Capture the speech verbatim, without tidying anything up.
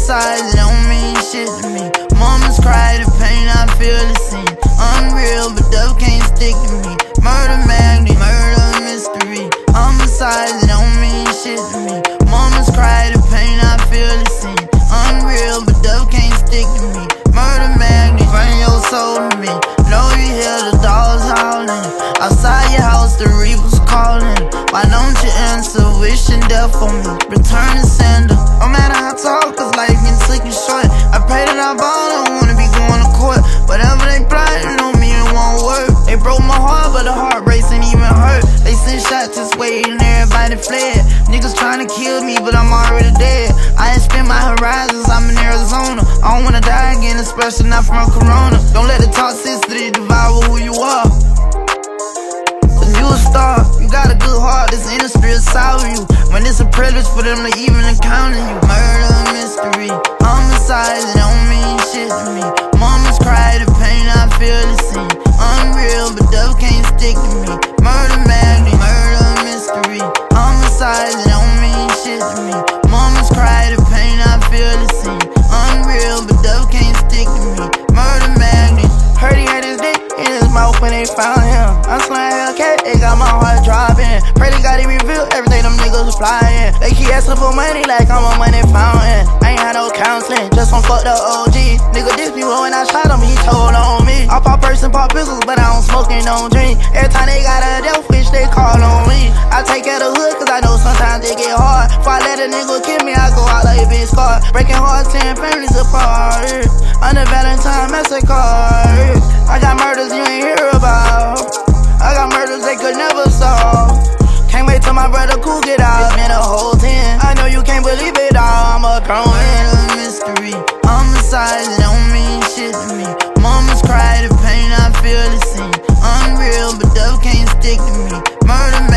Homicides, it don't mean shit to me. Mamas cry the pain, I feel the scene. Unreal, but dope can't stick to me. Murder magnet, murder mystery. Homicides, it don't mean shit to me. Mamas cry the pain, I feel the scene. Unreal, but dope can't stick to me. Murder magnet, bring your soul to me. Know you hear the dogs howling. Outside your house, the reapers calling. Why don't you answer? Wishing death on me. Return to sender. No matter how tall, cause life gets slick and short. I pray that I ball, I don't wanna be going to court. Whatever they plotting on me, it won't work. They broke my heart, but the heart breaks ain't even hurt. They sent shots this way and everybody fled. Niggas trying to kill me, but I'm already dead. I expand my horizons, I'm in Arizona. I don't wanna die again, especially not from Corona. Don't let the toxicity devour who you are. Cause you a star, you got a good heart, this industry will solve you. When it's a privilege for them to even encounter you. Murder mystery, homicides, it don't mean shit to me. Mamas cry the pain, I feel the scene. Unreal, but dope can't stick to me. Murder magnet, murder mystery. Homicides, it don't mean shit to me. Mamas cry the pain, I feel the scene. Unreal, but dope can't stick to me. Murder magnet. Heard he had his dick in his mouth when they found him. I'm slaying Hellcat, they got my heart dropping. Pray they got it revealed, everything them niggas was flying. They keep asking for money like I'm a money fountain. I ain't had no counseling, just on fuck the O G. Nigga diss me when I shot him, he told on me. I pop purse and pop pistols, but I don't smoke and don't drink. Every time they got a death wish, they call on me. I take care of the hood, cause I know sometimes they get hard. If I let a nigga kill me, I go out like a big scar. Breaking hearts, tearing families apart. Under Valentine massacre. I got murders you ain't hear about. I got murders they could never solve. Can't wait till my brother Cool get out. It's been a whole ten. I know you can't believe it all. I'm a grown man. Mystery, homicides, it don't mean shit to me. Mamas cry the pain, I feel the scene. Unreal, but dope can't stick to me. Murder